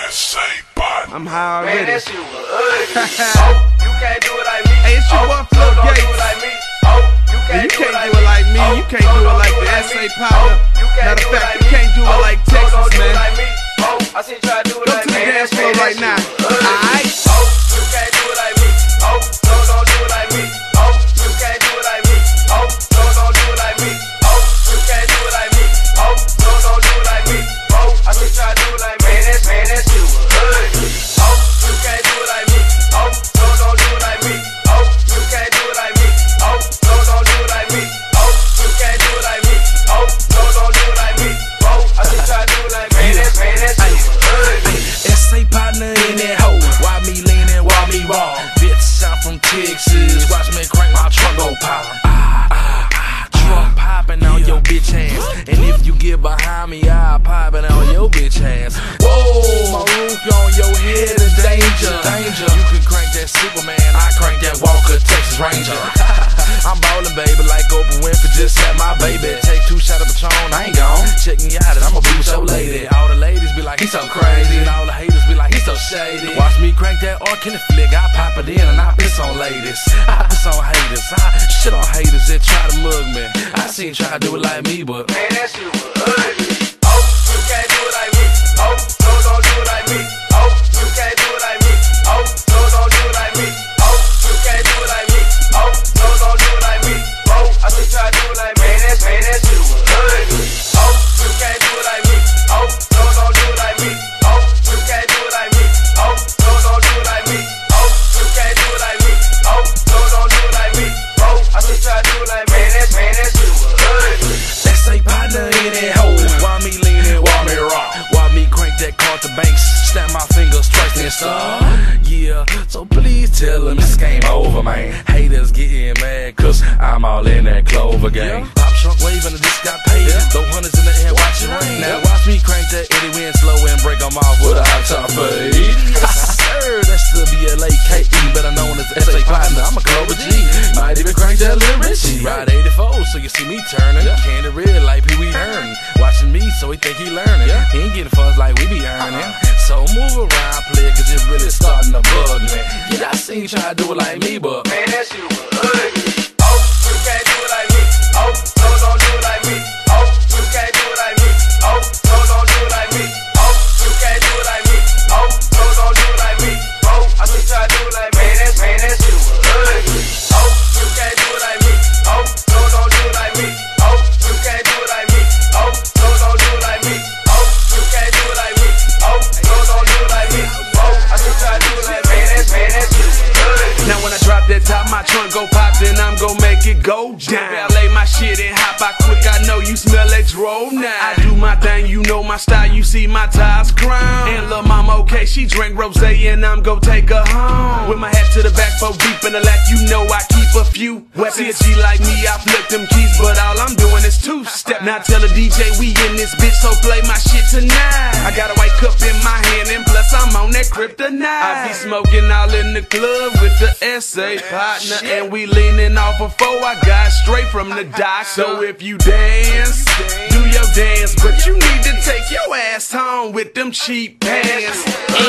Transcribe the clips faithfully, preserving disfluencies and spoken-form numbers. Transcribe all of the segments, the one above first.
S A partner. I'm high already. Man, that shit was ugly. Oh, you can't do it like me. Hey, it's your oh, boy Flo no, Gates. do it like me. Oh, you can't, you do, can't it like do it like me. Oh, You can't no, do it no, like do the it S A me. partner. Oh, you can't Matter do of it fact, like you me. can't do it Oh, like no, Texas, no, do man. it like me. Oh, I said try to do it Go like to the me. Man, dance that floor shit right now. was ugly. Alright. Oh, you can't do it like me. Oh, no, don't do it like me. Oh, you can't do it like me. Oh, no, don't do it like me. Oh, you can't do it like me. Oh, no, don't do it like me. Oh, I said try to do it like me. Man, that, man, that shit was ugly. Oh, you can't do it like me. Oh, no, don't do it like me. Oh, you can't do it like me. Oh, no, don't do it like me. Oh, you can't do it like me. Oh, no, don't do it like me. Oh, I said try to do it like me. Man, that, man, that shit was ugly. S A partner in that hoe. Why me leaning, why me wrong? Bitch, I'm from Texas. Watch me crank my trunk go pop. Ah, ah, ah, trunk popping on your bitch ass. And if you get behind me, I'll pop it on your bitch ass. Whoa, my roof on your head is danger. Danger. You can crank that Superman, I crank that Walker Texas Ranger. I'm ballin', baby, like Oprah Winfrey just had my baby. Take two shots of Patron, I ain't gone. Check me out, and I'ma be with your lady. All the ladies be like, he's so crazy, and all the haters be like, he's so shady. Watch me crank that R. Kelly flick, I pop it in and I piss on ladies. I piss on haters, I shit on haters that try to mug me. I seen try to do it like me, but man, that shit was ugly. Oh, you can't do it like me. Oh, no, don't do it like me. Oh, you can't do it like me. Oh, no, don't do it like me. Oh, you can't do it like me. Oh, no, don't do it like me. Oh, I said try to do it like me. Man, that, man, that shit was ugly. Oh, you can't do it like me. Oh, no, don't do it like me. Oh, you can't do it like me. Oh, no, don't do it like me. Oh, you can't do it like me. Oh, no, don't do it like me. Oh, I said try to do it like me. Man, that, man, that shit was ugly. S A partner in that hoe. Why me leaning, why me rock? Why me crank that Carter Banks? Snap my fingers twice and star. Yeah, so please tell them it's game over, man. Haters getting mad cause I'm all in that Clover gang. Yeah. Pop trunk waving and just got paid. Yeah. Throw hundreds in the air, watch it rain. Now watch me crank that Eddie Winslow and break them off with a hot top fade. Yes, sir, that's the B L A K E, better known as S A partner. I'm a Clover G. Might even crank that Lil Richie. Ride eighty-four, so you see me turning. Yeah. Candy red like Pee Wee Herman. Watching me, so he think he learning. Yeah. He ain't getting funds like we be earning. Uh-huh. So move around, player, cause it really starting to bug me. Yeah, I seen you try to do it like me, but man, that shit was ugly. Oh, you can't do it like me. Oh, no, don't do it like me. Oh, you can't do it like me. Oh, no, don't do it like me. Oh, you can't do it like me. Oh, no, don't do it like me. Oh, I said try to do it like me. Man, that, man, that shit was ugly. Oh, you can't do it like me. Oh, no, don't do it like me. Oh, you can't do it like me. Oh, no, don't do it like me. Oh, you can't do it like me. Oh, no, don't do it like me. Oh, I said try to do it like me. Man, that, man, that shit was ugly. Now when I drop that top, my trunk go pop, then I'm gon' make it go down. I lay my shit and hop out quick, I know you smell that dro now. I do my thing, you know my style, you see my ties crown. And lil' mama okay, she drink rosé and I'm gon' take her home. With my hat to the back, four deep in the lap, you know I keep a few weapons. See a G like me, I flip them keys, but all I'm doing is two-step. Now tell the D J we in this bitch, so play my shit tonight. I got a white cup in my hand and plus I'm on that kryptonite. I be smoking all in the club with the S A partner, and we leaning off a four I got straight from the dock. So if you dance, do your dance, but you need to take your ass home with them cheap pants.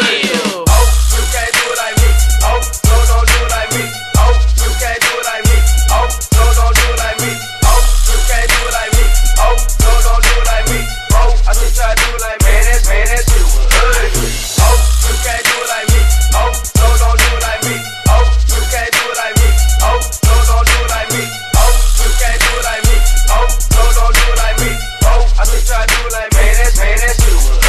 Ew. Oh, you can't do it like me. Oh, no, don't do it like me. Oh, you can't do it like me. Oh, no, don't do it like me. Oh, you can't do it like me. Oh, no, don't do it like me. Oh, I said try to do it like me. Man, that, man, that shit was ugly. Oh, you can't do it like me. Oh, no, don't do it like me. Oh, you can't do it like me. Oh, no, don't do it like me. Oh, you can't do it like me. Oh, no, don't do it like me. Oh, I said try to do it like me. Man, that, man, that shit was